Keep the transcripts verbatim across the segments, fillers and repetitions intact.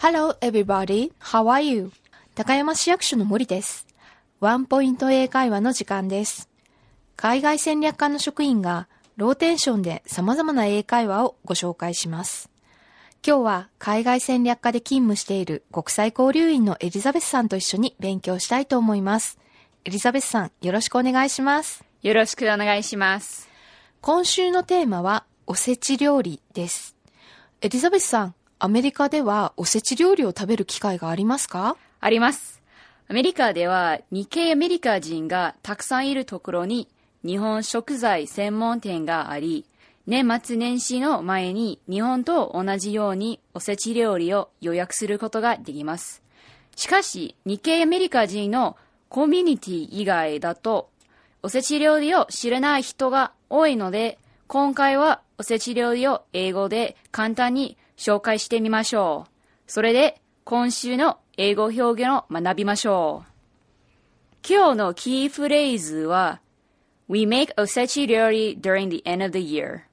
Hello everybody, how are you? 高山市役所の森です。ワンポイント英会話の時間です。海外戦略科の職員がローテンションで様々な英会話をご紹介します。今日は海外戦略科で勤務している国際交流員のエリザベスさんと一緒に勉強したいと思います。エリザベスさん、よろしくお願いします。 よろしくお願いします。 今週のテーマはおせち料理です。エリザベスさん、アメリカではおせち料理を食べる機会がありますか？ あります。アメリカでは日系アメリカ人がたくさんいるところに日本食材専門店があり、年末年始の前に日本と同じようにおせち料理を予約することができます。しかし、日系アメリカ人のコミュニティ以外だとおせち料理を知らない人が多いので、今回はおせち料理を英語で簡単に紹介してみましょう。それで今週の英語表現を学びましょう。今日のキーフレーズは We make おせち料理 during the end of the year.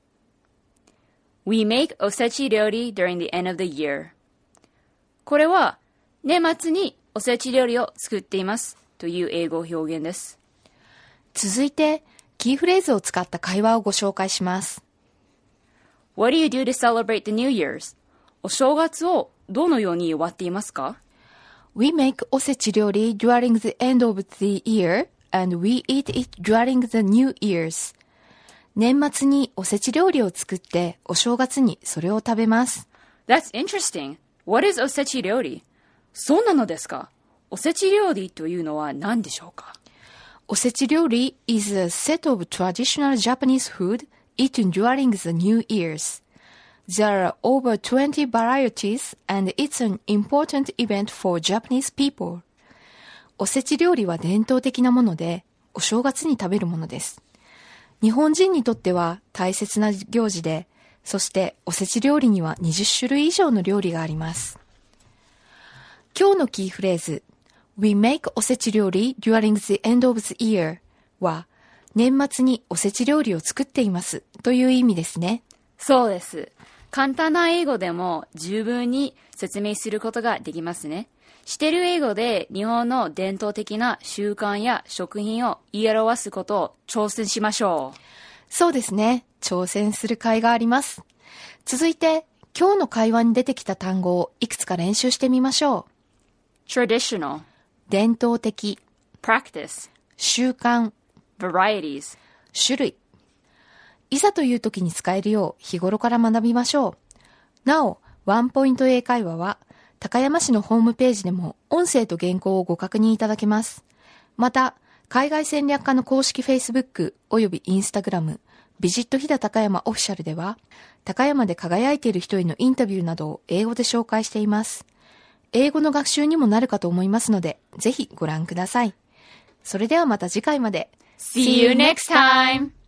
We make おせち料理 during the end of the year. これは年末におせち料理を作っていますという英語表現です。 続いてキーフレーズを使った会話をご紹介します。 What do you do to celebrate the New Year's? お正月をどのように終わっていますか？ We make おせち料理 during the end of the year and we eat it during the New Year's. 年末におせち料理を作ってお正月にそれを食べます。 That's interesting. What is おせち料理？そうなのですか？おせち料理というのは何でしょうか？ おせち料理 is a set of traditional Japanese food eaten during the New Year's. There are over twenty varieties and it's an important event for Japanese people. おせち料理は伝統的なもので、お正月に食べるものです。日本人にとっては大切な行事で、そしておせち料理にはにじゅっしゅるい以上の料理があります。今日のキーフレーズ、We make おせち料理 during the end of the year は、年末におせち料理を作っていますという意味ですね。 そうです。簡単な英語でも十分に説明することができますね。知ってる英語で日本の伝統的な習慣や食品を言い表すことを挑戦しましょう。 そうですね。挑戦する甲斐があります。続いて、今日の会話に出てきた単語をいくつか練習してみましょう。 traditional 伝統的 practice 習慣 varieties 種類いざという時に使えるよう日頃から学びましょう。なお、ワンポイント英会話は高山市のホームページでも音声と原稿をご確認いただけます。また、海外戦略科の公式 Facebook および Instagram ビジット飛騨高山オフィシャルでは高山で輝いている人へのインタビューなどを英語で紹介しています。英語の学習にもなるかと思いますので、ぜひご覧ください。それではまた次回まで。 See you next time!